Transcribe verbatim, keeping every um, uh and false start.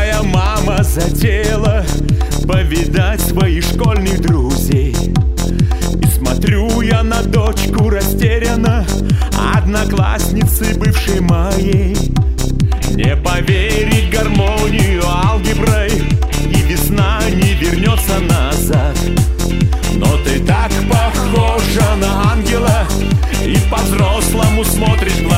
твоя мама затеяла повидать своих школьных друзей. И смотрю я на дочку растерянно, одноклассницы бывшей моей. Не поверить гармонию алгеброй, и весна не вернется назад. Но ты так похожа на ангела, и по-взрослому смотришь в